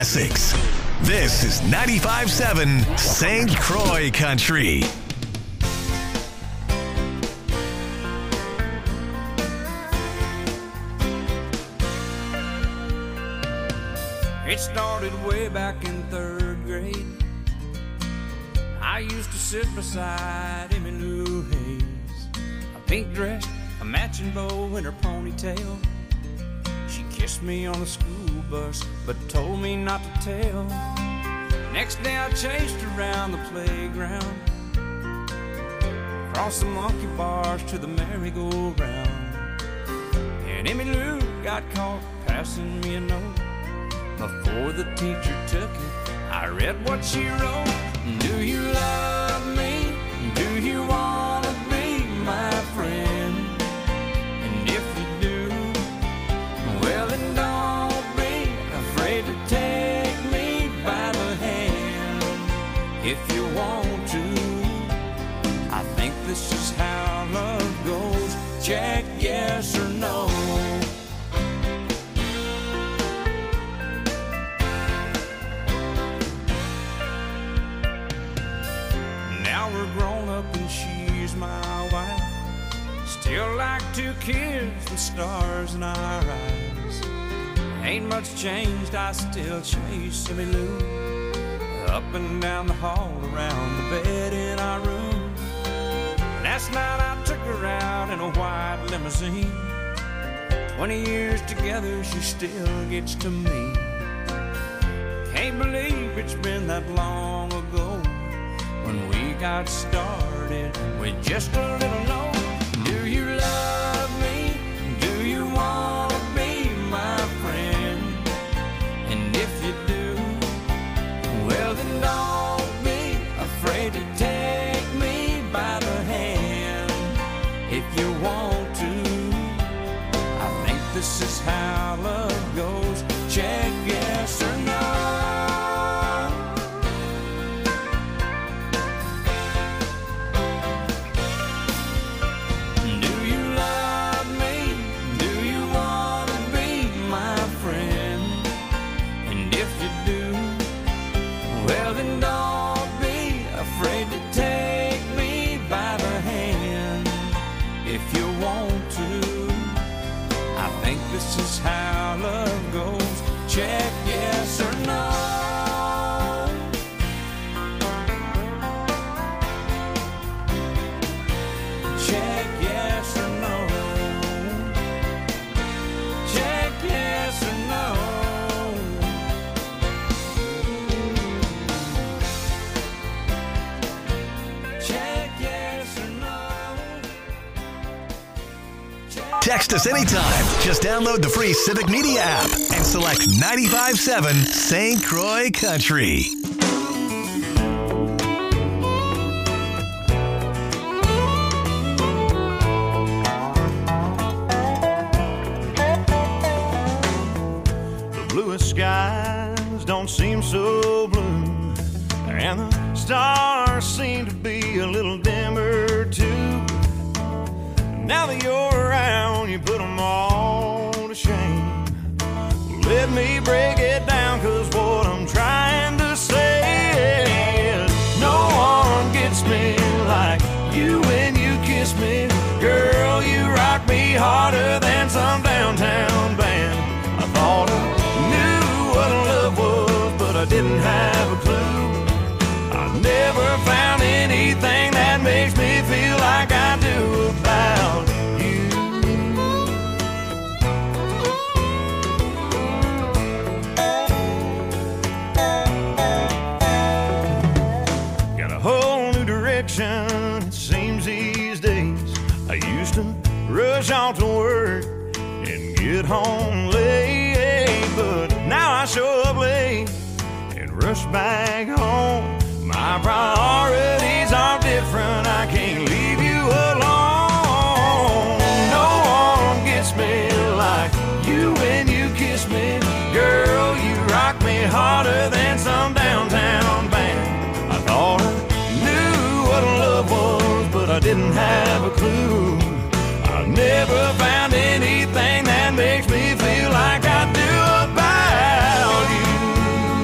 6. This is 95.7 St. Croix Country. It started way back in 3rd grade. I used to sit beside Emmylou Hayes, a pink dress, a matching bow in her ponytail. She kissed me on the school bus, but told me not to tell. Next day I chased her around the playground, across the monkey bars to the merry-go-round. And Emmylou got caught passing me a note. Before the teacher took it, I read what she wrote. Do you love me? Do you want to be my friend? And if you do, well then don't be afraid to take me by the hand. If you want to, I think this is how love goes. Check yes or no. My wife, still like 2 kids with stars in our eyes. Ain't much changed, I still chase Emmylou up and down the hall, around the bed in our room. Last night I took her out in a white limousine. 20 years together, she still gets to me. Can't believe it's been that long ago when we got started with just a little note. Do you love me? Do you want to be my friend? And if you do, well then don't be afraid to take me by the hand. If you want to, I think this is how love goes. Check yes or no. This is how love goes. Check yes or no. Check yes or no. Check yes or no. Check yes or no. Text us anytime. Just download the free Civic Media app and select 95.7 St. Croix Country. The bluest skies don't seem so blue, and the stars seem to be a little dimmer too. Now that you're around, you put them all to shame. Let me break it down, 'cause what I'm trying to say is no one gets me like you when you kiss me. Girl, you rock me harder than some downtown band. I thought I knew what love was, but I didn't have a clue. I never found anything that makes me feel like I do about you. Got a whole new direction, it seems these days. I used to rush off to work and get home late, but now I show up late and rush back home. My priorities are different, I can't leave you alone. No one gets me like you when you kiss me. Girl, you rock me harder than some downtown band. I thought I knew what love was, but I didn't have a clue. I've never found anything that makes me feel like I do about you.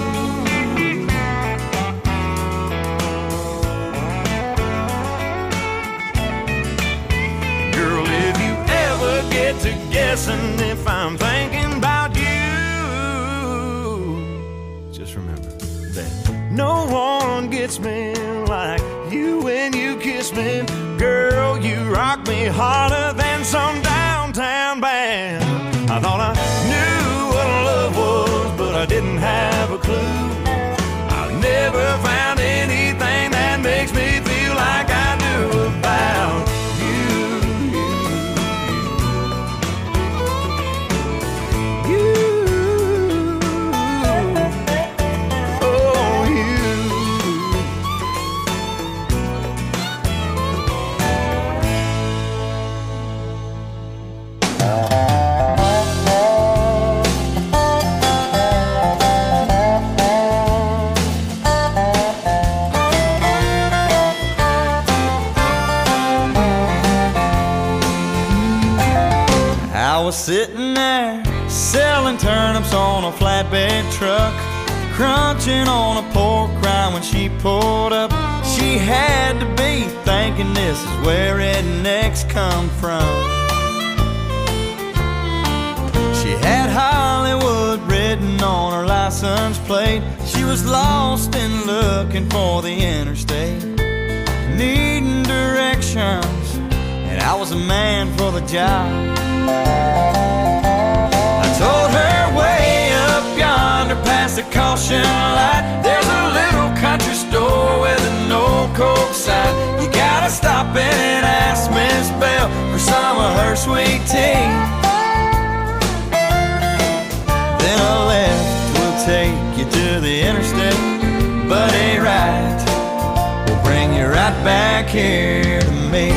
just remember that no one gets me like you when you kiss me. Girl, you rock me harder than some downtown band. I thought I knew what love was, but I didn't have a clue. I've never found anything that makes me feel like I do about was sitting there selling turnips on a flatbed truck, crunching on a pork rind when she pulled up. She had to be thinking this is where rednecks come from. She had Hollywood written on her license plate. She was lost and looking for the interstate, needing directions, and I was a man for the job. I told her way up yonder past the caution light, there's a little country store with an old Coke sign. You gotta stop in and ask Miss Bell for some of her sweet tea. Then a left will take you to the interstate, but a right will bring you right back here to me.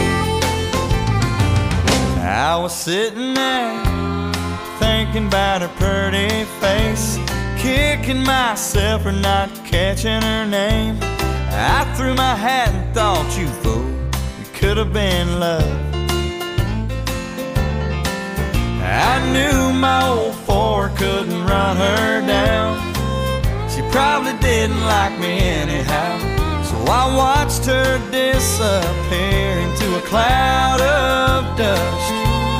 I was sitting there thinking about her pretty face, kicking myself for not catching her name. I threw my hat and thought, you fool, it could have been love. I knew my old Ford couldn't run her down. She probably didn't like me anyhow, so I watched her disappear into a cloud of dust.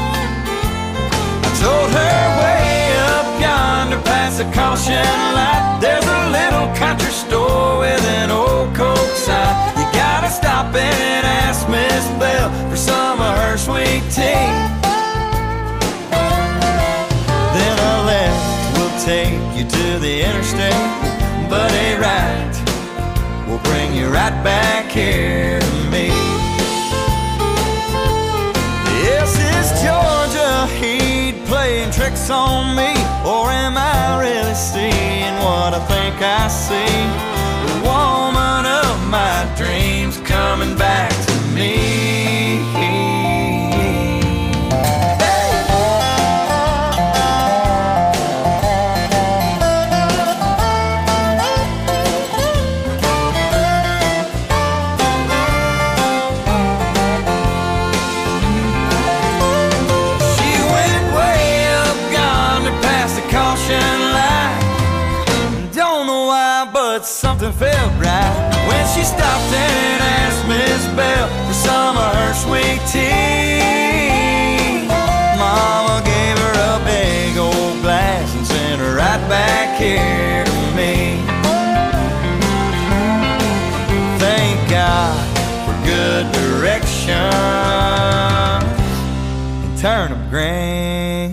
Told her way up yonder past the caution light, there's a little country store with an old Coke sign. You gotta stop in and ask Miss Bell for some of her sweet tea. Then a left will take you to the interstate, but a right will bring you right back here to me. Yes, it's Georgia Heat playing tricks on me, or am I really seeing what I think I see? The woman of my dreams coming back to me. Something felt right when she stopped and asked Miss Bell for some of her sweet tea. Mama gave her a big old glass and sent her right back here to me. Thank God for good directions and turnip greens.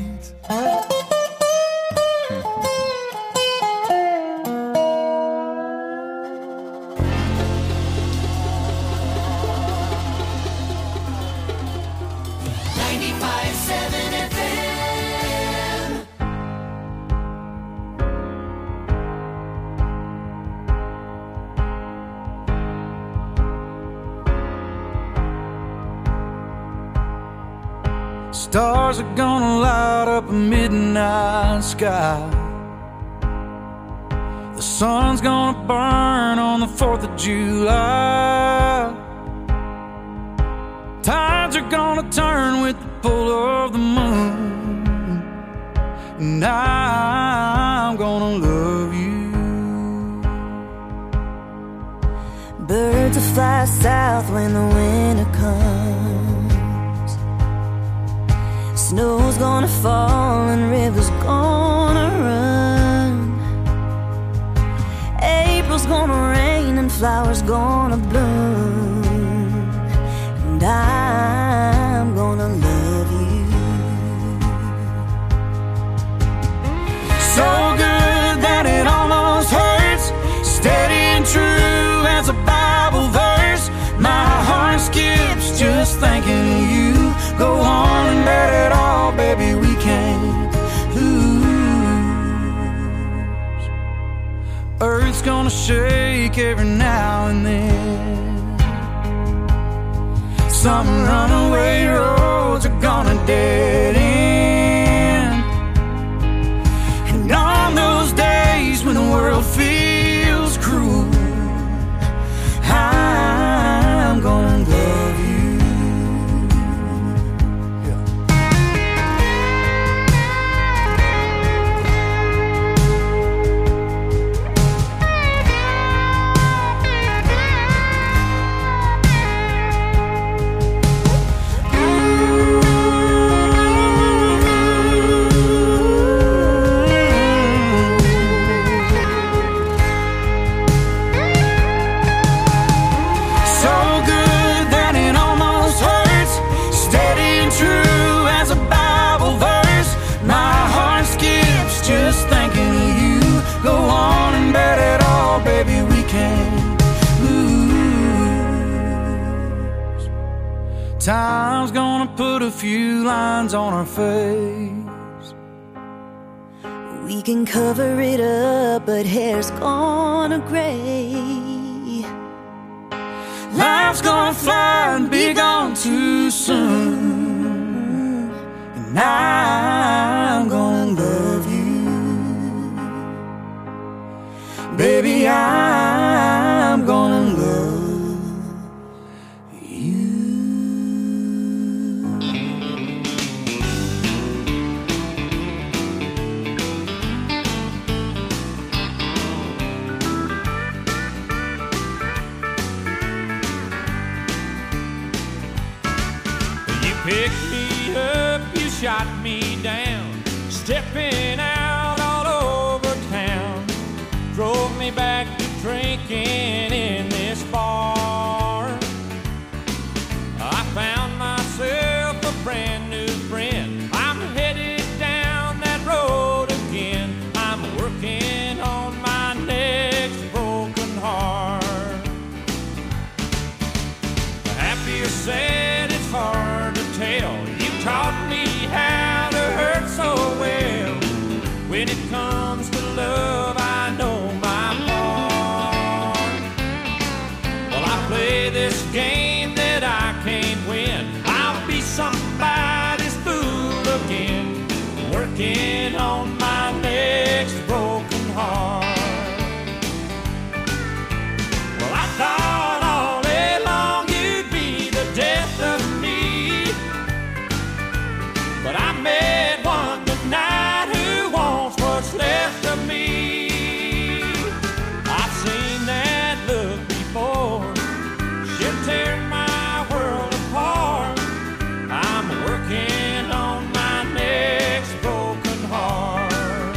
Stars are gonna light up a midnight sky. The sun's gonna burn on the 4th of July. Tides are gonna turn with the pull of the moon, and I'm gonna love you. Birds will fly south when the winter comes. Snow's gonna fall and rivers gonna run. gonna rain and flowers gonna bloom, and I'm gonna love you. So good that it almost hurts, steady and true as a Bible verse. My heart skips just thinking of you. Go on and let it all, baby, we can't lose. Earth's gonna shake every now and then. Some runaway roads are gonna dead end. And on those days when the world feels cruel, I'm gonna love you. Time's gonna put a few lines on our face. We can cover it up, but hair's gonna gray. Life's gonna fly and be gone too soon, and I'm gonna love you. Baby, I'm gonna love you. Picked me up, you shot me down, stepping out all over town. Drove me back to drinking in this bar. I found myself a brand new friend. I'm headed down that road again. I'm working on my next broken heart. Happy or sad, it's hard to tell. You taught me how to hurt so well. When it comes to love, I know my part. Well, I play this game that I can't win. I'll be somebody's fool again, working on my next broken heart. Well, I thought all day long you'd be the death of me, but I met one tonight who wants what's left of me. I've seen that look before. She'll tear my world apart. I'm working on my next broken heart.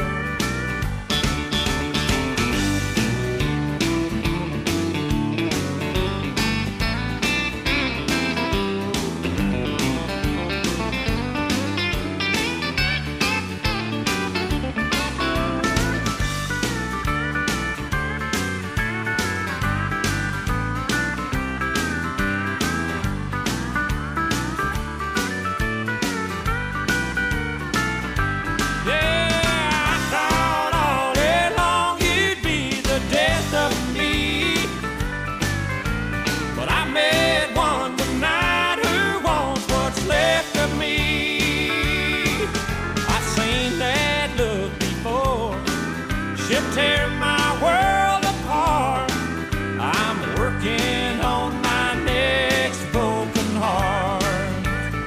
Tear my world apart. I'm working on my next broken heart.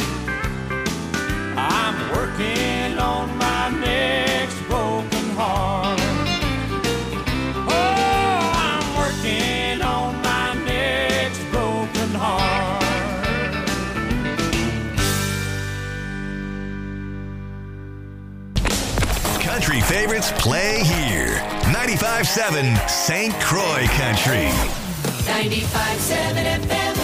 I'm working on my next broken heart. Oh, I'm working on my next broken heart. Country favorites play here. 95.7 St. Croix Country. 95.7 FM.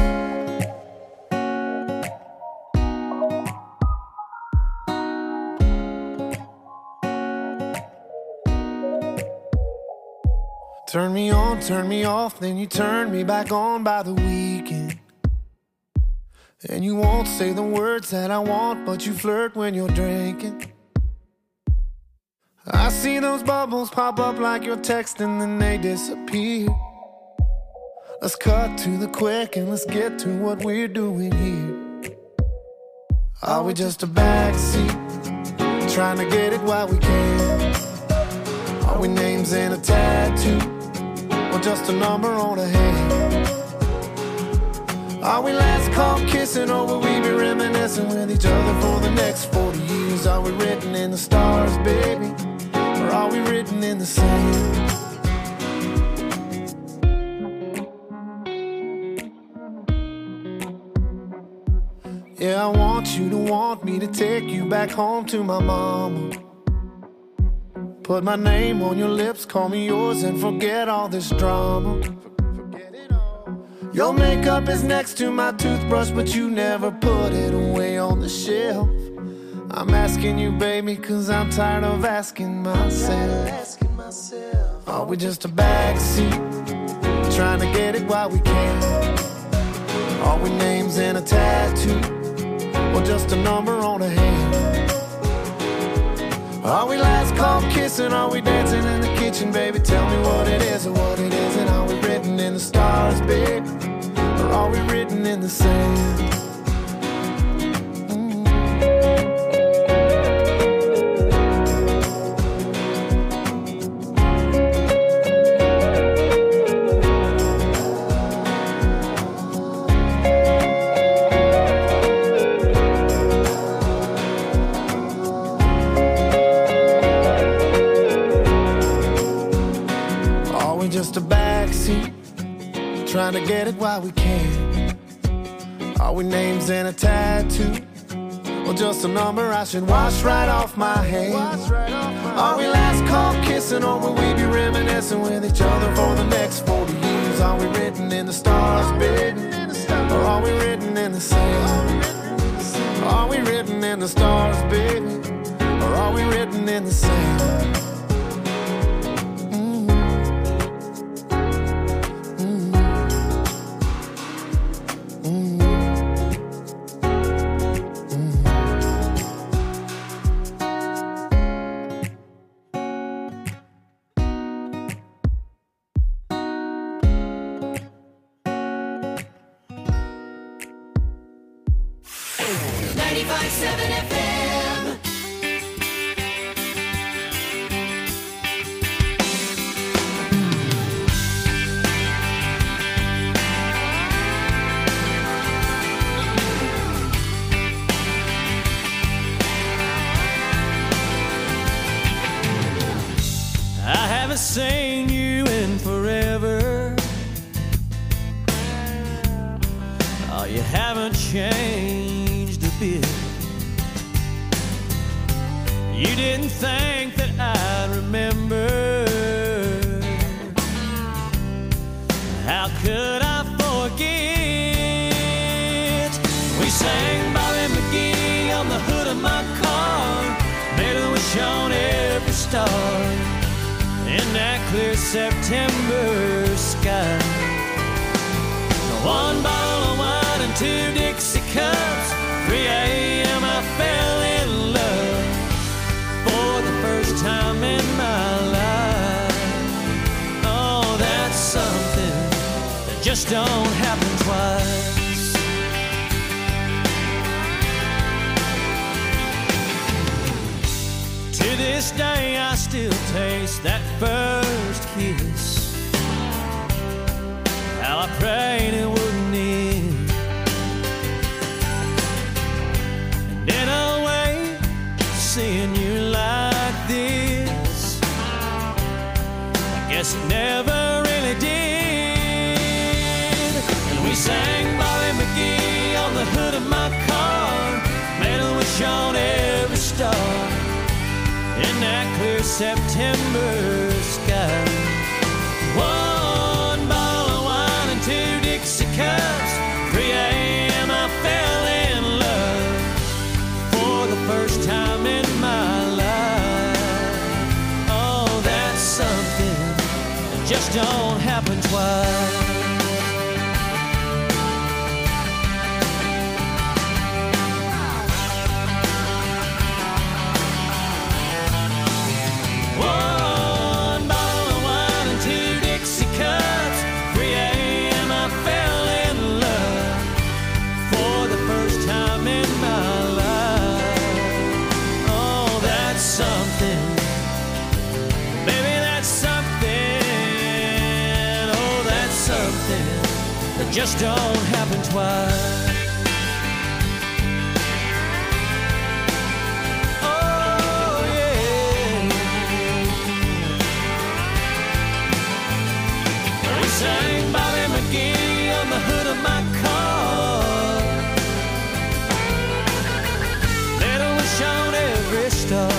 Turn me on, turn me off, then you turn me back on by the weekend. And you won't say the words that I want, but you flirt when you're drinking. I see those bubbles pop up like you're texting, then they disappear. Let's cut to the quick and let's get to what we're doing here. Are we just a backseat, trying to get it while we can? Are we names in a tattoo, or just a number on a hand? Are we last call kissing, or will we be reminiscing with each other for the next 40 years? Are we written in the stars, baby, or are we written in the sand? Yeah, I want you to want me to take you back home to my mama. Put my name on your lips, call me yours, and forget all this drama. Your makeup is next to my toothbrush, but you never put it away on the shelf. I'm asking you, baby, 'cause I'm tired of asking myself. Are we just a backseat, trying to get it while we can? Are we names in a tattoo, or just a number on a hand? Are we last call kissing? Are we dancing in the kitchen, baby? Tell me what it is or what it isn't. Are we written in the stars, baby, or are we written in the sand? Just a backseat, trying to get it while we can. Are we names in a tattoo, or just a number I should wash right off my hands? Are we last call kissing, or will we be reminiscing with each other for the next 40 years? Are we written in the stars, baby, or are we written in the sand? Are we written in the stars, baby, or are we written in the sand? Seen you in forever. Oh, you haven't changed a bit. You didn't think that I'd remember. How could I forget? We sang Bobby McGee on the hood of my car, made a wish on every star in that clear September sky. One bottle of wine and 2 Dixie cups. 3 a.m. I fell in love for the first time in my life. Oh, that's something that just don't happen twice. To this day I still taste that first kiss. How I prayed it wouldn't end. And in a way, seeing you like this, I guess it never really did. And we sang Bobby McGee on the hood of my car, made a wish on every star in that clear September sky. life. 1 bottle of wine and 2 Dixie cups. 3 a.m. I fell in love for the first time in my life. Oh, that's something that just don't happen twice. Just don't happen twice. Oh yeah. We sang Bobby McGee on the hood of my car. Little was shown every star.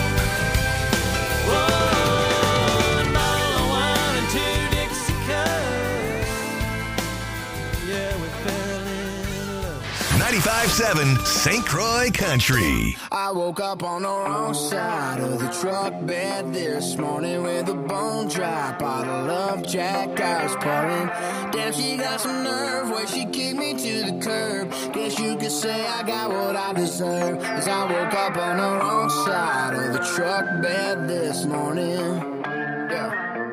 .7 St. Croix Country. I woke up on the wrong side of the truck bed this morning with a bone dry bottle of Jack I was pouring. Damn, she got some nerve where she kicked me to the curb. Guess you could say I got what I deserve, 'cause I woke up on the wrong side of the truck bed this morning. Yeah.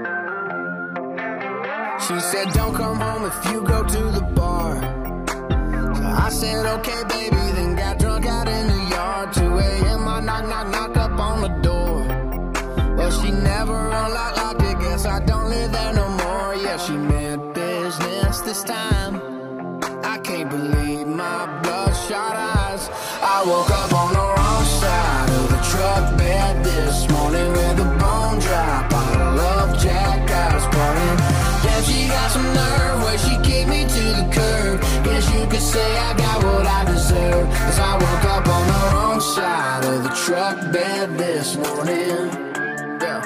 She said don't come home if you go to the bar. I said, okay, baby, then got drunk out in the yard. 2 a.m. I knock up on the door. Well, she never unlocked it, guess I don't live there no more. Yeah, she meant business this time. I can't believe my bloodshot eyes. I woke up on the wrong side of the truck bed this morning with a bone dry bottle of Jack I was pouring. Damn, she got some nerve where she kicked me to the curb. Guess you could say I got what I deserve, 'cause I woke up on the wrong side of the truck bed this morning. Yeah.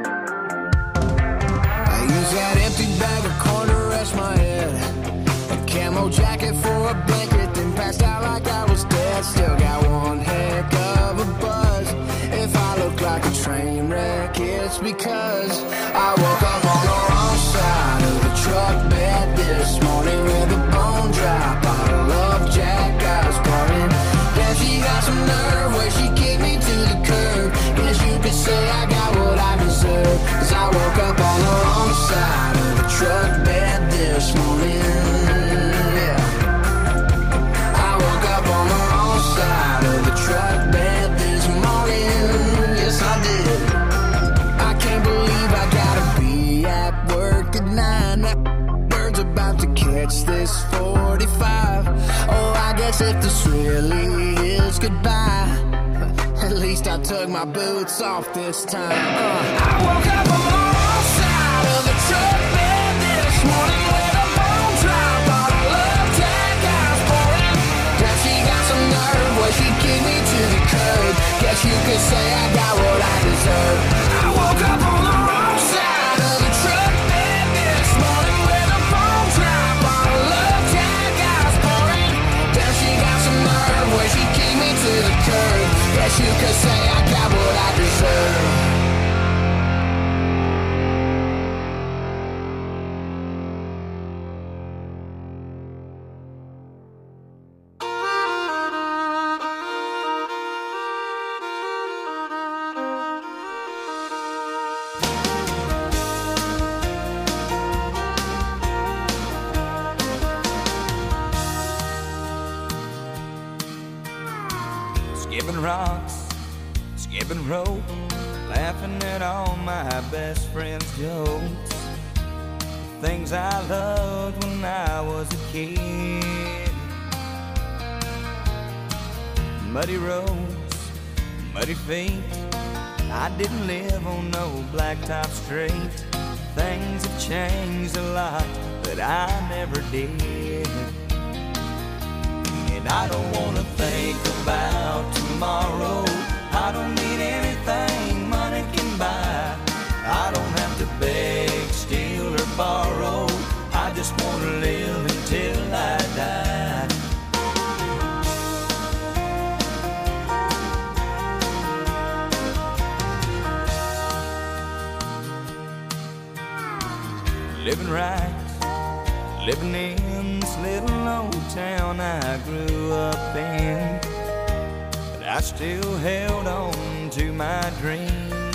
I used that empty bag of corn to rest my head, a camo jacket for a blanket, then passed out like I was dead. Still got one heck of a buzz. If I look like a train wreck, it's because I woke up on the wrong side of the truck bed this morning with a bone dry bottle of Jack I was pouring. Damn, she got some nerve where she kicked me to the curb. Guess you could say I got what I deserve, 'cause I woke up on the wrong side of the truck bed this morning. Yeah. I woke up on the wrong side of the truck bed this morning. Yes, I did. I can't believe I gotta be at work at 9. That bird's about to catch this 45. Oh, I guess if this really is goodbye, at least I took my boots off this time. I woke up on the wrong side of the truck bed this morning with a bone dry bottle of Jack I was pouring. Now she got some nerve where she kicked me to the curb. Guess you could say I got what I deserve. I woke up on the wrong side of the truck bed this morning with a bone dry bottle of Jack I was pouring. Now she got some nerve where she kicked me to the curb. Guess you could say I got what I deserve. Skipping rocks, skipping rope, laughing at all my best friends' jokes. Things I loved when I was a kid. Muddy roads, muddy feet. I didn't live on no blacktop street. Things have changed a lot, but I never did. And I don't wanna think about tomorrow. I don't need anything money can buy. I don't have to beg, steal, or borrow. I just want to live until I die. Living right, living in this little old town I grew up in, but I still held on to my dreams.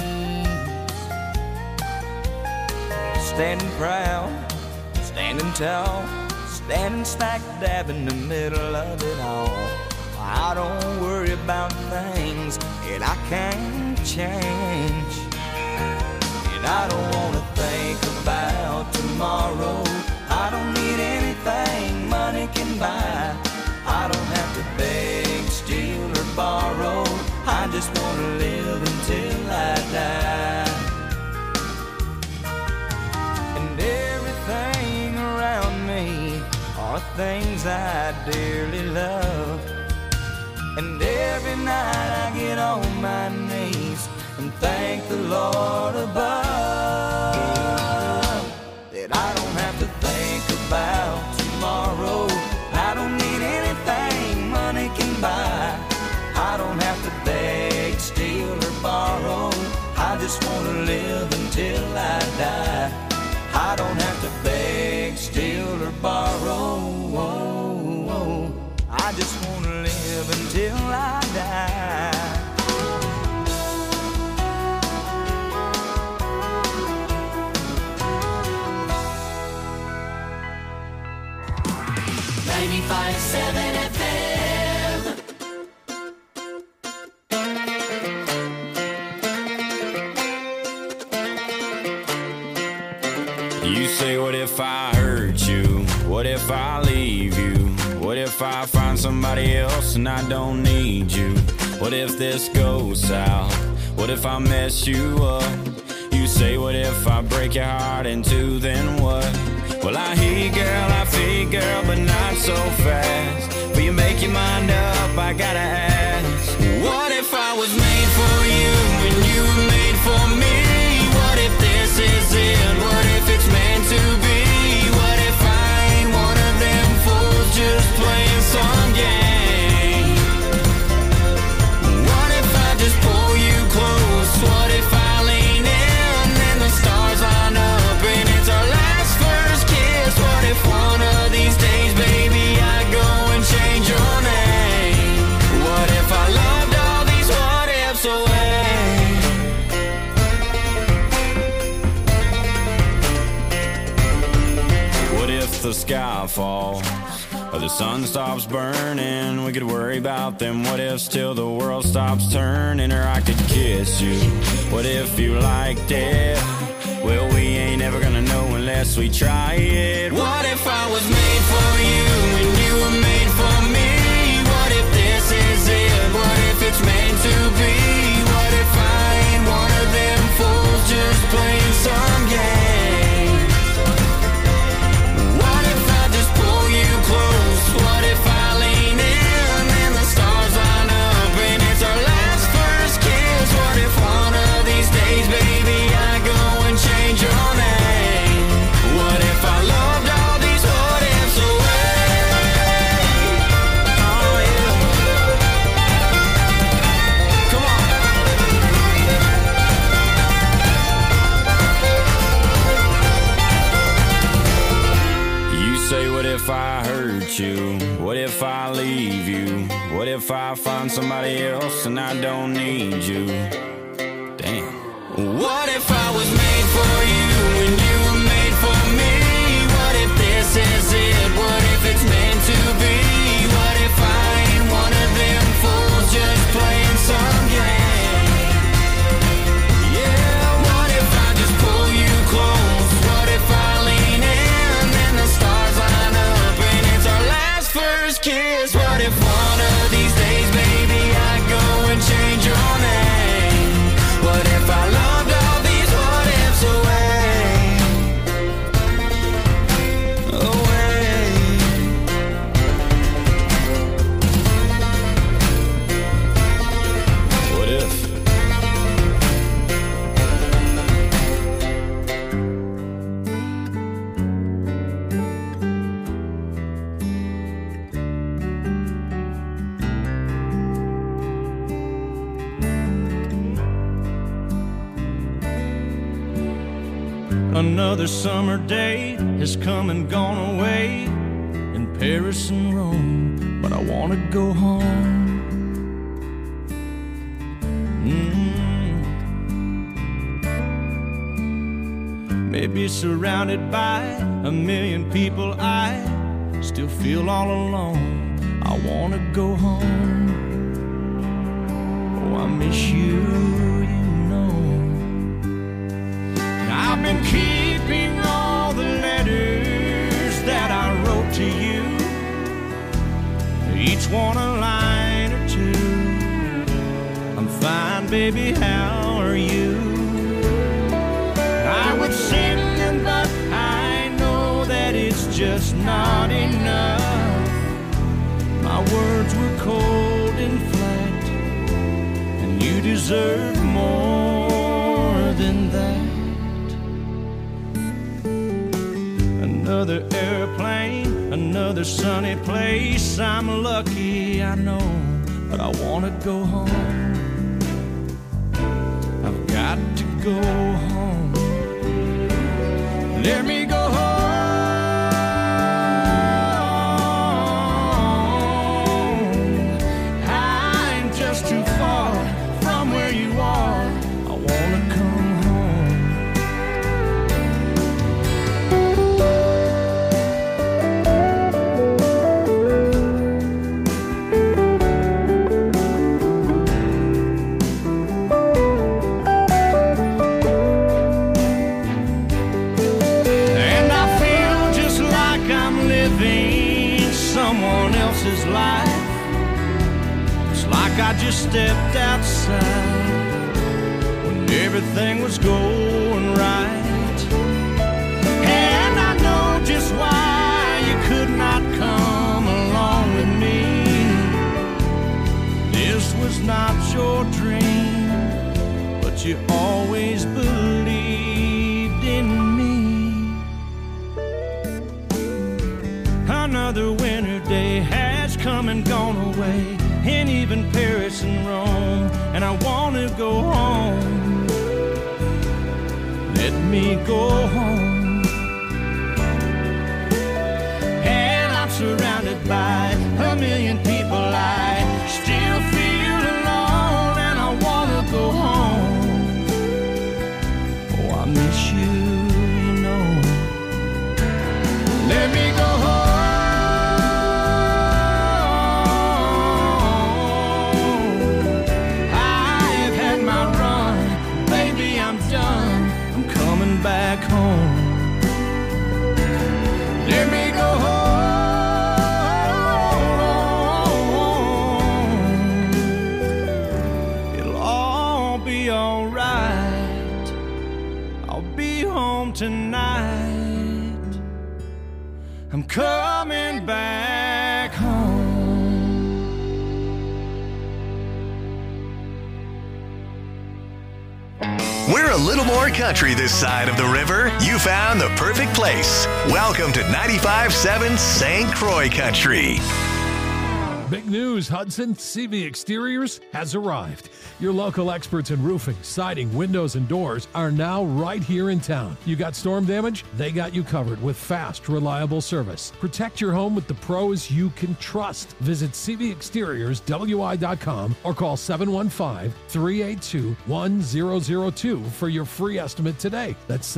Standing proud, standing tall, standing smack dab in the middle of it all. I don't worry about things that I can't change, and I don't wanna think about tomorrow. I don't need anything money can buy. I don't have to beg, steal, or borrow. I just wanna live until I die. And everything around me are things I dearly love. And every night I get on my knees and thank the Lord above that I don't have to think about tomorrow. I don't need anything money can buy. I don't have to beg, steal, or borrow. I just want to live until I die. I don't have to beg, steal, or borrow. I just want to live until I die. You say, what if I hurt you? What if I leave you? What if I find somebody else and I don't need you? What if this goes south? What if I mess you up? You say, what if I break your heart in two, then what? Well, I hear you, girl, I feel you, girl, but not so fast. Will you make your mind up? I gotta ask. What if I was made for you and you were made for me? What if this is it? What if it's meant to be? What if I ain't one of them fools just playing some game? What if I just pull you close? What if I lean in and the stars line up and it's our last first kiss? What if one of these days, baby, I go and change your name? What if I loved all these what ifs away? What if the sky falls or the sun stops burning? We could worry about them what ifs till the world stops turning. Or I could kiss you. What if you liked it? Well, we ain't ever gonna know unless we try it. What if I was made for you and you were made for me? What if this is it? What if it's meant to be? What if I ain't one of them fools just playing some game? What if I just pull you close? What if I lean in and the stars line up and it's our last first kiss? What if one of these days, baby, I go and change your name? What if I loved all these what ifs away? Oh yeah. Come on. You say, what if I hurt you? What if I leave you? What if I find somebody else and I don't need you? Damn. What if I was made for you and you were made for me? What if this is it? What if it's meant to be? What if I ain't one of them fools just playing some game? Yeah, what if I just pull you close? What if I lean in and the stars line up and it's our last first kiss? What if one of these days, baby, I go and change your name? What if I loved all these what ifs away? Another summer day has come and gone away in Paris and Rome, but I want to go home. Maybe surrounded by a million people, I still feel all alone. I want to go home. Oh, I miss you, you know. I've been keeping all the letters that I wrote to you, each one a line or two. I'm fine, baby, how are you? I would send them, but I know that it's just not enough. My words were cold and flat, and you deserve more than that. Another airplane, another sunny place. I'm lucky, I know, but I want to go home. I've got to go home. Let me go home. I'm just too far from where you are. I want to come home. Someone else's life. It's like I just stepped outside when everything was going right. And I know just why you could not come along with me. This was not your dream, but you always believed in me. Another winter day has come and gone away, and even Paris and Rome, and I want to go home. Let me go home. And I'm surrounded by a million people. I still feel alone, and I want to go home. Oh, I miss you, you know. Let me go home. Back home. Let me go home. It'll all be alright. I'll be home tonight. I'm coming back home. We're a little more country this side of the river. You found the perfect place. Welcome to 95.7 St. Croix Country. Big news, Hudson. CV Exteriors has arrived. Your local experts in roofing, siding, windows, and doors are now right here in town. You got storm damage? They got you covered with fast, reliable service. Protect your home with the pros you can trust. Visit cvexteriorswi.com or call 715-382-1002 for your free estimate today. That's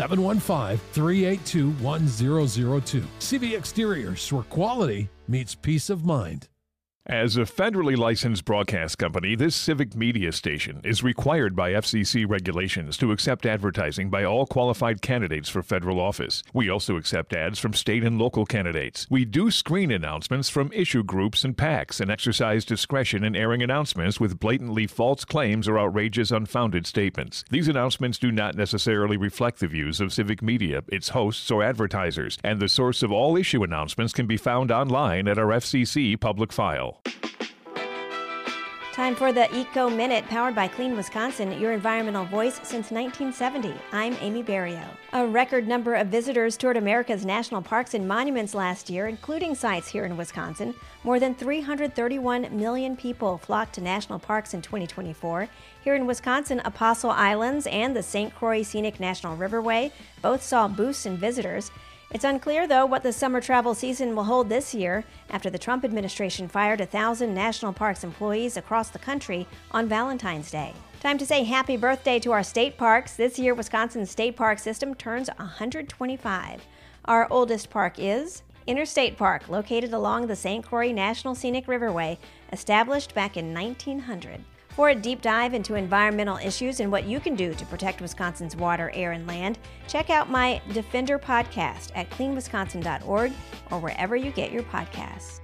715-382-1002. CV Exteriors, where quality meets peace of mind. As a federally licensed broadcast company, this civic media station is required by FCC regulations to accept advertising by all qualified candidates for federal office. We also accept ads from state and local candidates. We do screen announcements from issue groups and PACs and exercise discretion in airing announcements with blatantly false claims or outrageous, unfounded statements. These announcements do not necessarily reflect the views of civic media, its hosts, or advertisers, and the source of all issue announcements can be found online at our FCC public file. Time for the Eco Minute, powered by Clean Wisconsin, your environmental voice since 1970. I'm Amy Barrio. A record number of visitors toured America's national parks and monuments last year, including sites here in Wisconsin. More than 331 million people flocked to national parks in 2024. Here in Wisconsin, Apostle Islands and the St. Croix Scenic National Riverway both saw boosts in visitors. It's unclear, though, what the summer travel season will hold this year after the Trump administration fired 1,000 national parks employees across the country on Valentine's Day. Time to say happy birthday to our state parks. This year, Wisconsin's state park system turns 125. Our oldest park is Interstate Park, located along the St. Croix National Scenic Riverway, established back in 1900. For a deep dive into environmental issues and what you can do to protect Wisconsin's water, air, and land, check out my Defender podcast at cleanwisconsin.org or wherever you get your podcasts.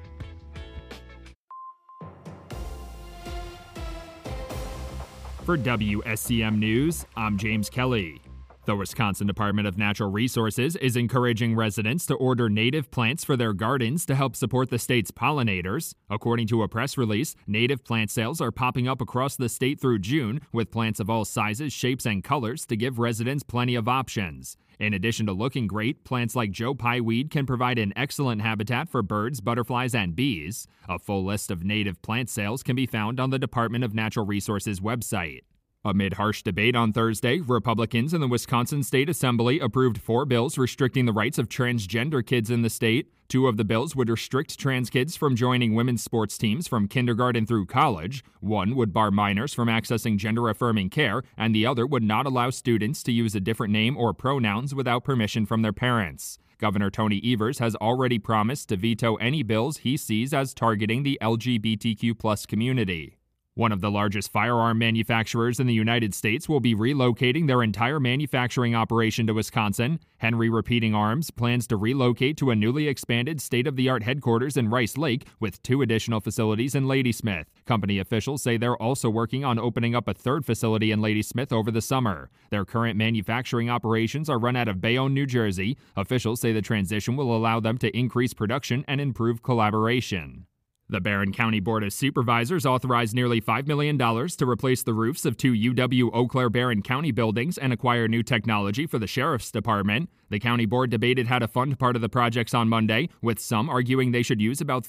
For WSCM News, I'm James Kelly. The Wisconsin Department of Natural Resources is encouraging residents to order native plants for their gardens to help support the state's pollinators. According to a press release, native plant sales are popping up across the state through June, with plants of all sizes, shapes, and colors to give residents plenty of options. In addition to looking great, plants like Joe Pye weed can provide an excellent habitat for birds, butterflies, and bees. A full list of native plant sales can be found on the Department of Natural Resources website. Amid harsh debate on Thursday, Republicans in the Wisconsin State Assembly approved 4 bills restricting the rights of transgender kids in the state. 2 of the bills would restrict trans kids from joining women's sports teams from kindergarten through college. 1 would bar minors from accessing gender-affirming care, and the other would not allow students to use a different name or pronouns without permission from their parents. Governor Tony Evers has already promised to veto any bills he sees as targeting the LGBTQ+ community. One of the largest firearm manufacturers in the United States will be relocating their entire manufacturing operation to Wisconsin. Henry Repeating Arms plans to relocate to a newly expanded state-of-the-art headquarters in Rice Lake with 2 additional facilities in Ladysmith. Company officials say they're also working on opening up a 3rd facility in Ladysmith over the summer. Their current manufacturing operations are run out of Bayonne, New Jersey. Officials say the transition will allow them to increase production and improve collaboration. The Barron County Board of Supervisors authorized nearly $5 million to replace the roofs of 2 UW-Eau Claire Barron County buildings and acquire new technology for the Sheriff's Department. The county board debated how to fund part of the projects on Monday, with some arguing they should use about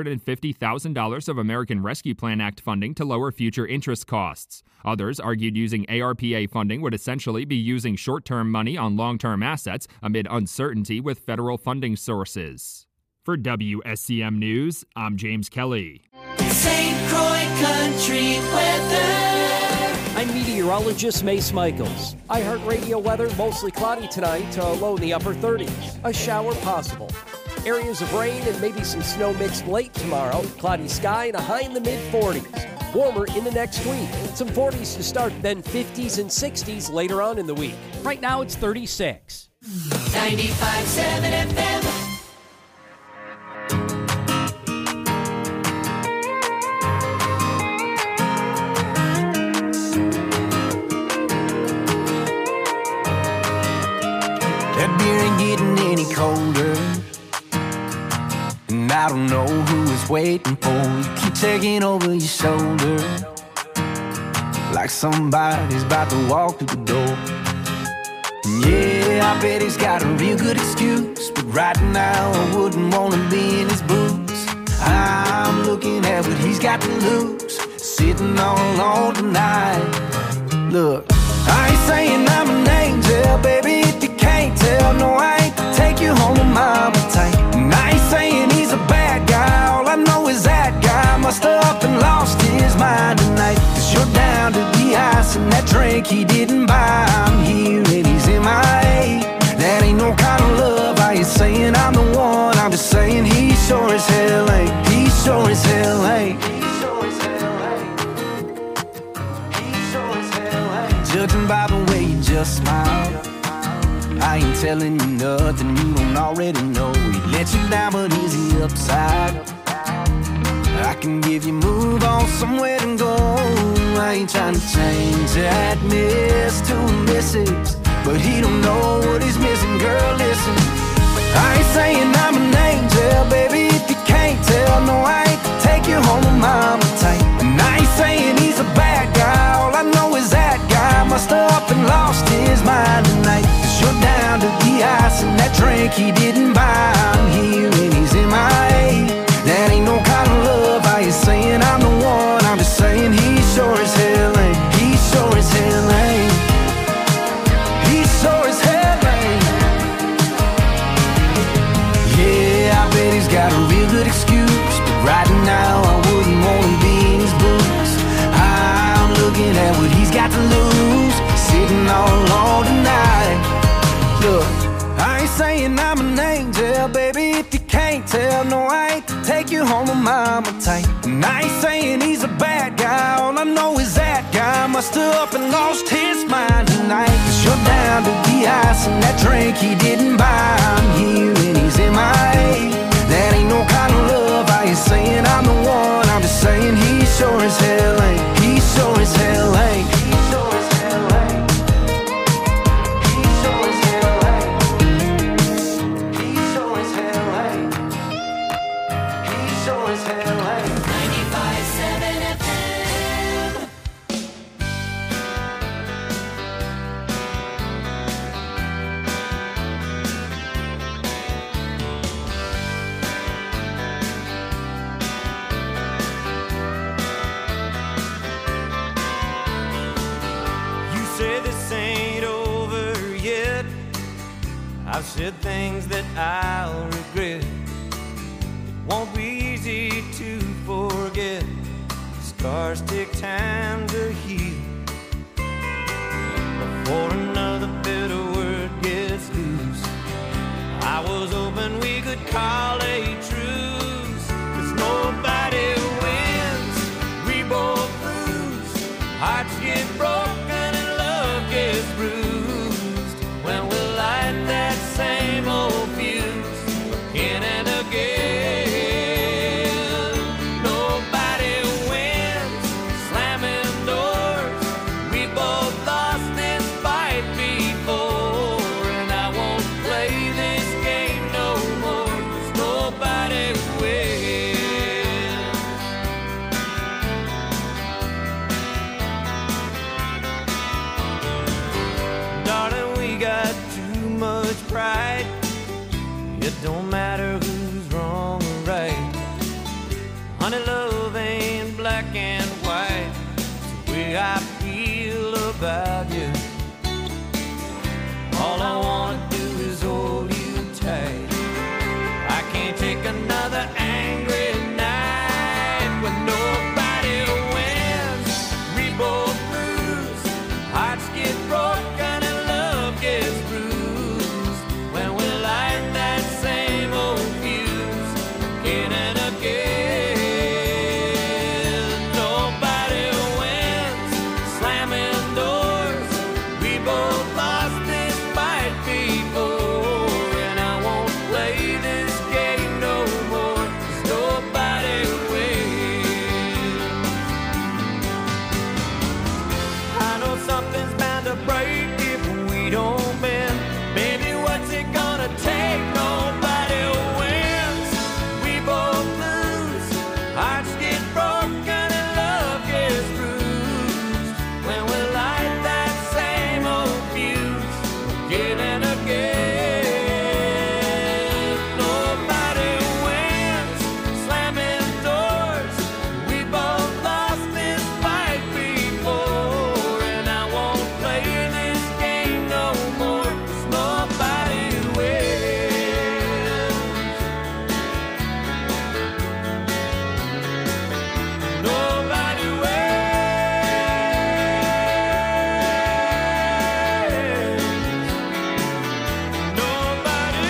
$350,000 of American Rescue Plan Act funding to lower future interest costs. Others argued using ARPA funding would essentially be using short-term money on long-term assets amid uncertainty with federal funding sources. For WSCM News, I'm James Kelly. St. Croix Country Weather. I'm meteorologist Mace Michaels. iHeartRadio weather, mostly cloudy tonight, low in the upper 30s. A shower possible. Areas of rain and maybe some snow mixed late tomorrow. Cloudy sky and a high in the mid-40s. Warmer in the next week. Some 40s to start, then 50s and 60s later on in the week. Right now it's 36. 95.7 FM. That beer ain't getting any colder, and I don't know who is waiting for you. Keep taking over your shoulder, like somebody's about to walk through the door. And yeah, I bet he's got a real good excuse, but right now I wouldn't want to be in his boots. I'm looking at what he's got to lose, sitting all alone tonight. Look, I ain't saying I'm an angel, baby, if you can't tell. No, I ain't to take you home to mama tight. And I ain't saying he's a bad guy, all I know is that guy must have up and lost his mind tonight. 'Cause you're down to the ice and that drink he didn't buy. I'm here and he's MIA. That ain't no kind of love. I ain't saying I'm the one, I'm just saying he sure as hell ain't. He sure as hell ain't. Judging by the way you just smile, I ain't telling you nothing you don't already know. He let you down, but is he upside? I can give you move on somewhere to go. I ain't trying to change that miss to a missus, but he don't know what he's missing, girl, listen. I ain't saying I'm an angel, baby, if you can't tell. No, I ain't to take you home with mama tight. And I ain't saying drink he didn't buy. I'm here and he's MIA. That ain't no kind of love. I ain't saying I'm the one. I'm just saying he sure as hell ain't. He sure as hell ain't. He sure as hell ain't. Yeah, I bet he's got a real good excuse, but right now I wouldn't want to be in his boots. I'm looking at what he's got to lose, sitting all alone tonight. Look, I ain't saying I'm an angel, baby, if you can't tell. No, I ain't to take you home to mama tight. And I ain't saying he's a bad guy. All I know is that guy must have up and lost his mind tonight. 'Cause you're down to the ice and that drink he didn't buy. I'm here and he's MIA. That ain't no kind of love. I ain't saying I'm the one. I'm just saying he sure as hell ain't. He sure as hell ain't. He sure as hell ain't. He sure as hell ain't. He sure as hell ain't. He sure as hell ain't. 95.7 FM. You say this ain't over yet. I've said things that I'll regret. It won't be easy to forget. Scars take time to heal. Before another bitter word gets loose, I was hoping we could call a truce. 'Cause nobody wins, we both lose. Hearts get broken and love gets bruised. When we light that same old fuse again and again. Nobody wins, slamming doors. We both lost this fight before, and I won't play this game no more. 'Cause nobody wins. Darling, we got too much pride. It don't matter who's wrong or right. Honey, love ain't black and white. It's the way I feel about you. All I wanna do is hold you tight. I can't take another angry night when nobody wins. We both lose. Hearts get broken and love gets bruised. When we light that same old fuse again and again. Nobody wins, slamming doors. We both lost this fight before, and I won't play this game no more. 'Cause nobody wins. I know something's bound to break if we don't bend. Baby, what's it gonna take? Nobody wins. We both lose. Hearts get broken and love gets bruised. When we light that same old fuse again and again. Nobody wins, slamming doors. We both lost this fight before, and I won't play this game no more. 'Cause nobody wins. Nobody wins. Nobody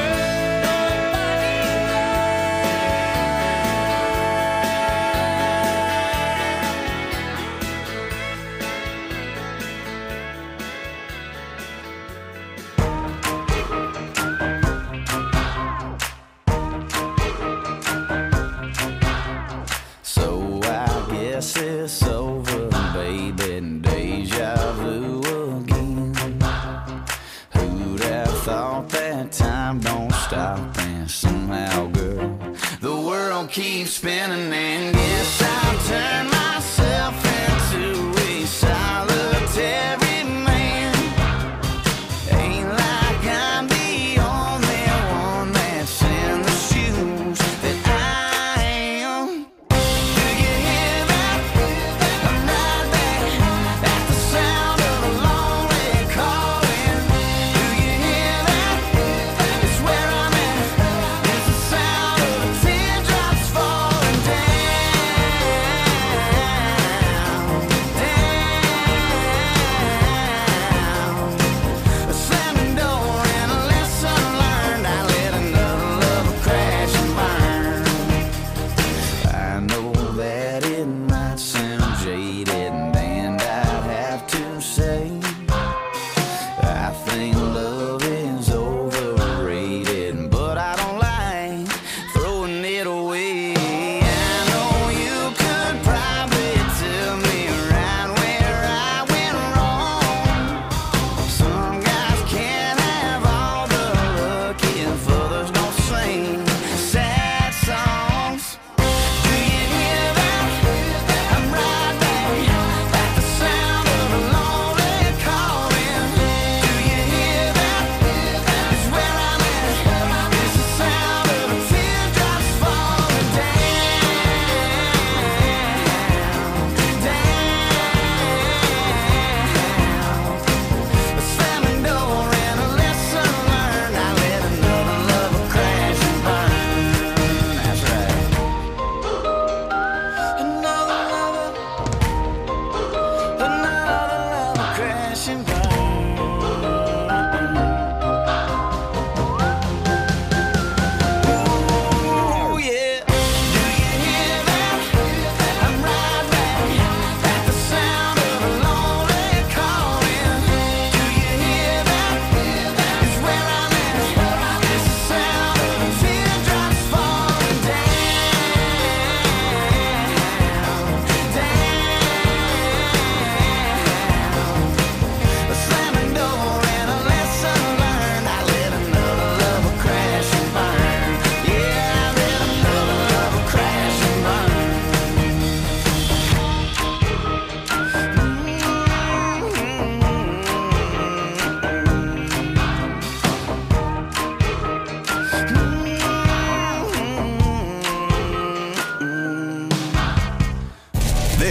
So I guess it's over, baby, deja vu again. Who'd have thought that time don't stop, and somehow, girl, the world keeps spinning, and guess I'll turn myself into a solitary man. Ain't like I'm the only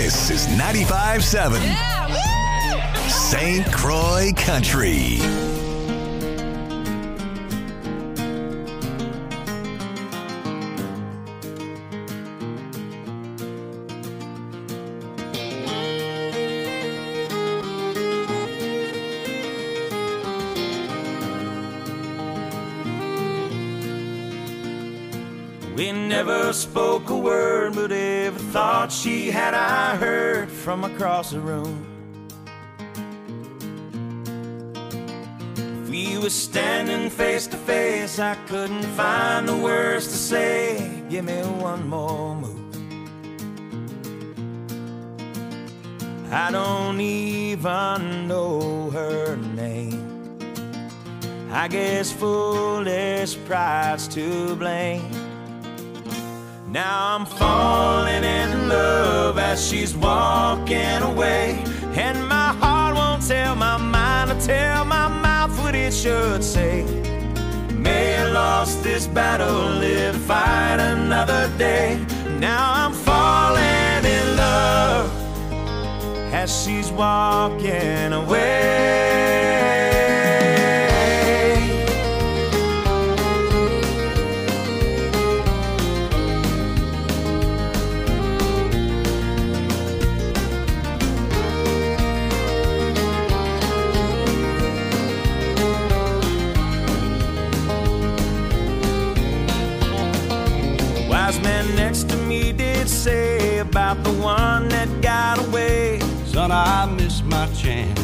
This is 95.7 St. Croix Country. We never spoke a word, but every thought she had I heard from across the room. If we were standing face to face, I couldn't find the words to say. Give me one more move. I don't even know her name. I guess foolish pride's to blame. Now I'm falling in love as she's walking away, and my heart won't tell my mind or tell my mouth what it should say. May I lost this battle, live to fight another day. Now I'm falling in love as she's walking away. Wise man next to me did say about the one that got away, son, I missed my chance.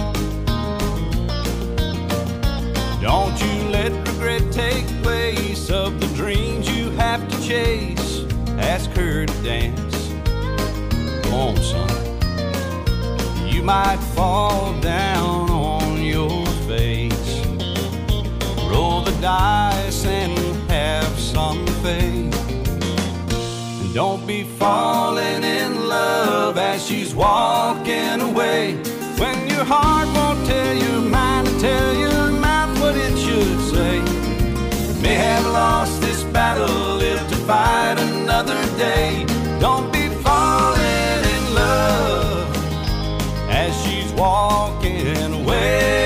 Don't you let regret take place of the dreams you have to chase. Ask her to dance. Come on, son. You might fall down on your face. Roll the dice and have some faith. Don't be falling in love as she's walking away, when your heart won't tell your mind and tell your mouth what it should say. May have lost this battle, live to fight another day. Don't be falling in love as she's walking away.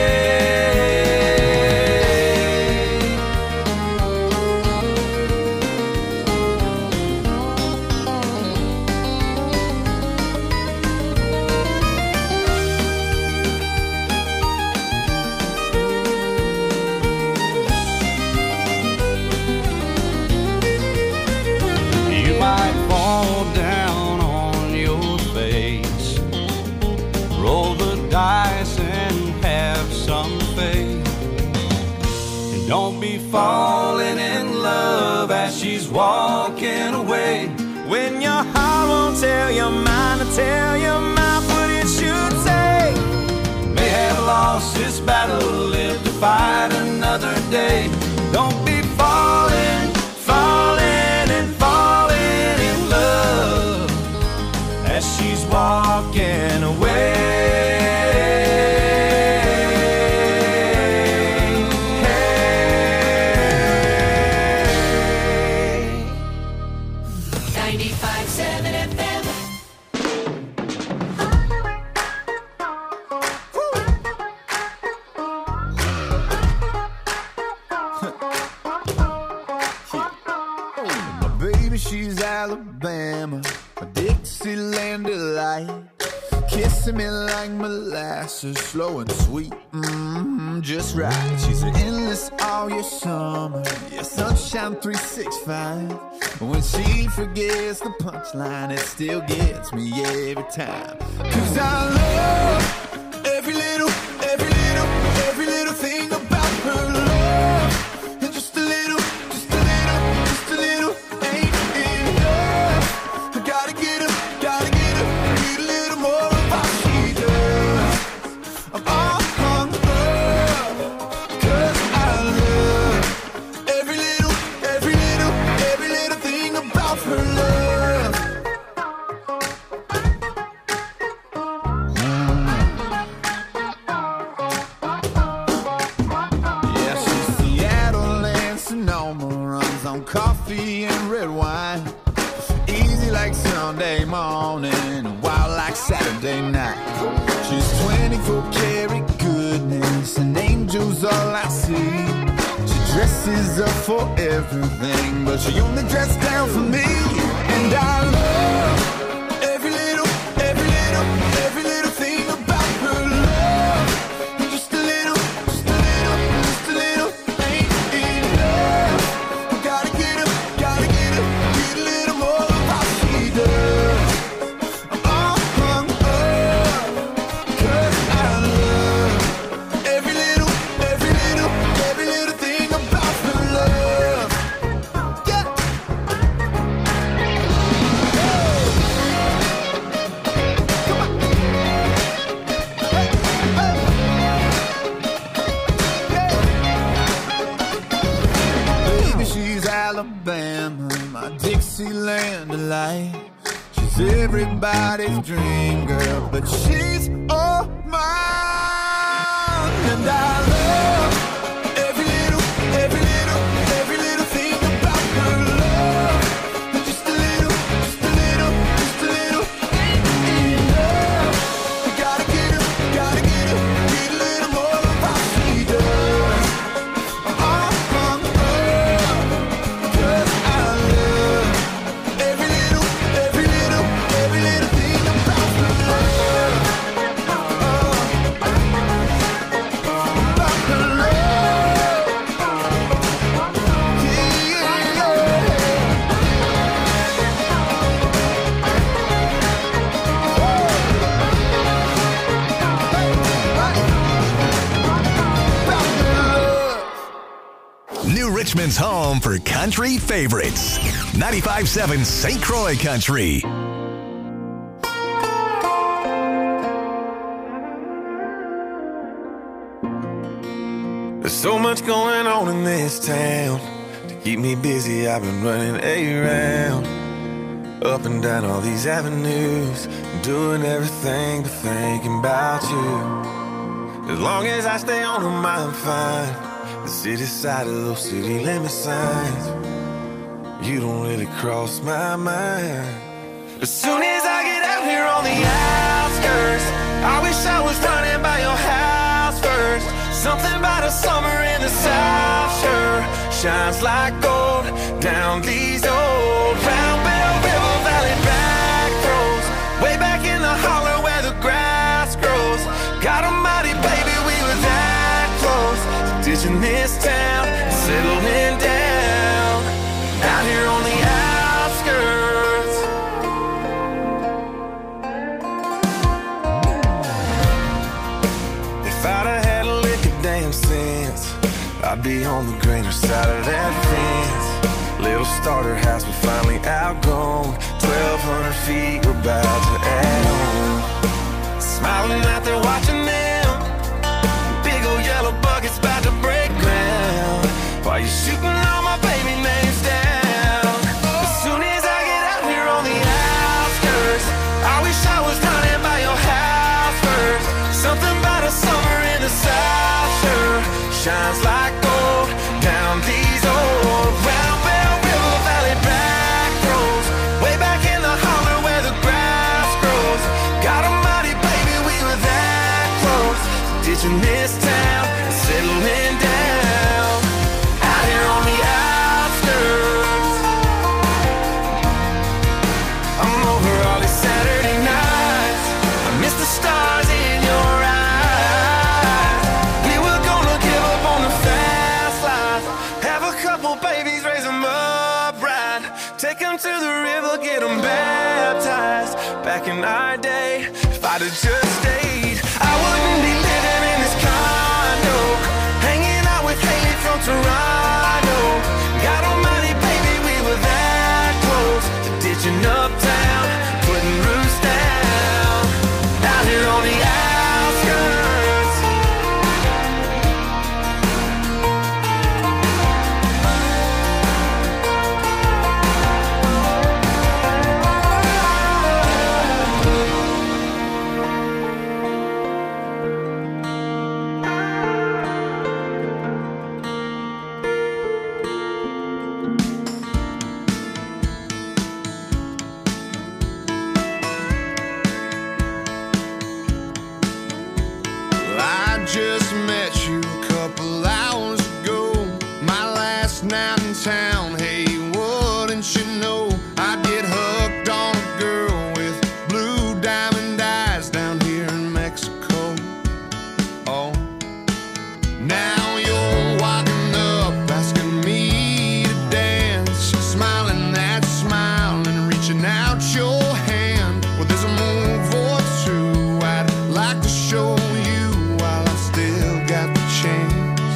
Don't be falling in love as she's walking away, when your heart won't tell your mind to tell your mouth what it should say. May have lost this battle, live to fight another day. Don't be falling, falling and falling in love as she's walking away. 95.7 FM. My baby, she's Alabama, a Dixieland delight. Kissing me like molasses, slow and sweet, just right. She's an endless all year summer, yeah, sunshine 365. When she forgets the punchline, it still gets me every time. 'Cause I love every little thing about her love. And just a little ain't enough. I gotta get her, need a little more of what she does. I'm all hung up, 'cause I love every little thing about her love. Yeah, she's Seattle and Sonoma, runs on coffee and red wine. Easy like Sunday morning and wild like Saturday night. She's 24 karat goodness, and angels all I see. She dresses up for everything, but she only dressed down for me. And I love every little thing about her love. Just a little ain't enough. Gotta get a little more of how she does. Cause I love every little thing about her love. Yeah. Baby, she's Alabama, my Dixieland delight. She's everybody's dream girl, but she's all mine. And I love every little thing about her love. Just a little ain't enough. You gotta get a little more of how she does. Cause I love every little thing about her love. About her love. New Richmond's home for country favorites. 95.7 St. Croix Country. There's so much going on in this town. To keep me busy, I've been running around, up and down all these avenues, doing everything but thinking about you. As long as I stay on them, I'm fine. The city side of those city limit signs, you don't really cross my mind. As soon as I get out here on the outskirts, I wish I was running by your house first. Something about a summer in the South sure shines like gold down these old Round Bell River Valley back roads, way back in the holler where the grass grows. God almighty, baby, we were that close to ditching this town and settling down out here on the outskirts. If I'd have had a lick of damn sense, I'd be on the greener side of that fence. Little starter house we finally outgrown, 1,200 feet we're about to add on. Smiling out there watching them, big old yellow buckets about to break ground, while you're shooting all my baby names down. As soon as I get out here on the outskirts, I wish I was running by your house first. Something about a summer in the South sure shines like gold down these old Round Bell River Valley back roads, way back in the holler where the grass grows. God almighty, baby, we were that close to ditching this town and settling down out here on the outskirts. I'm over all these Saturday nights, I miss the stars in your eyes. We were gonna give up on the fast life, have a couple babies, raise them up right, take them to the river, get them baptized. Back in our day, if I'd have just stayed, I wouldn't be living in this condo, hanging out with Haley from Toronto. God almighty, baby, we were that close to ditching uptown, putting roots down out here on the outskirts. town. Hey, wouldn't you know I'd get hooked on a girl with blue diamond eyes down here in Mexico. Oh, now you're walking up, asking me to dance, smiling that smile and reaching out your hand. Well, there's a move or two I'd like to show you while I still got the chance.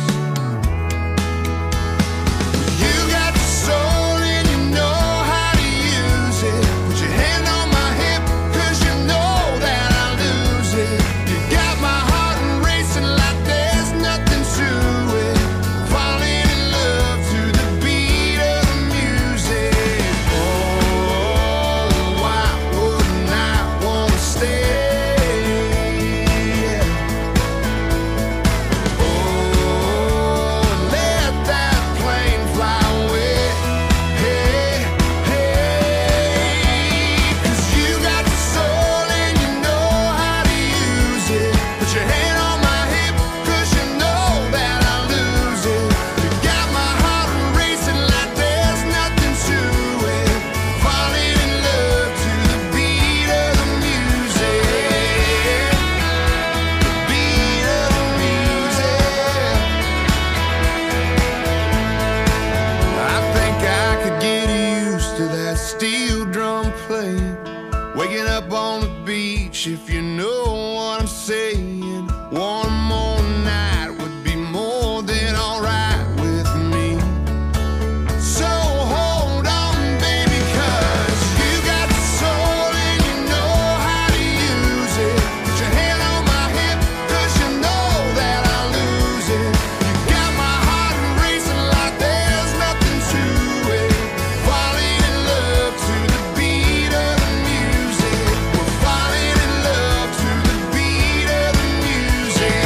If you know what I'm saying, one more night would be more than alright with me. So hold on, baby, 'cause you got the soul and you know how to use it. Put your hand on my hip, 'cause you know that I'll lose it. You got my heart racing like there's nothing to it. Falling in love to the beat of the music. We're falling in love to the beat of the music.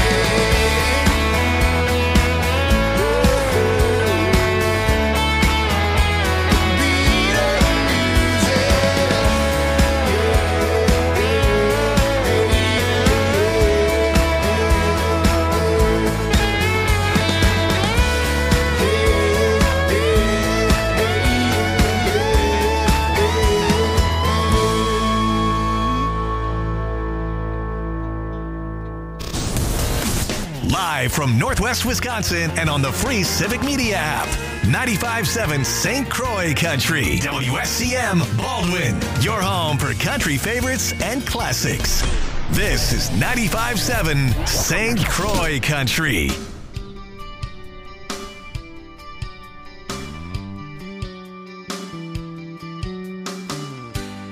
Beat of the Live from Northwest Wisconsin and on the free Civic Media app. 95.7 St. Croix Country. WSCM Baldwin. Your home for country favorites and classics. This is 95.7 St. Croix Country.